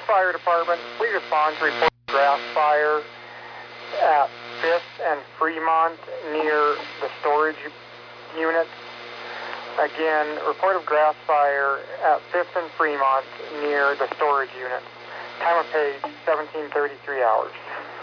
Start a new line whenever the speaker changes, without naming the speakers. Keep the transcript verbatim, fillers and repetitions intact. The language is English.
Fire Department, please respond to report grass fire at fifth and Fremont near the storage units. Again, report of grass fire at fifth and Fremont near the storage units. Time of page seventeen thirty-three hours.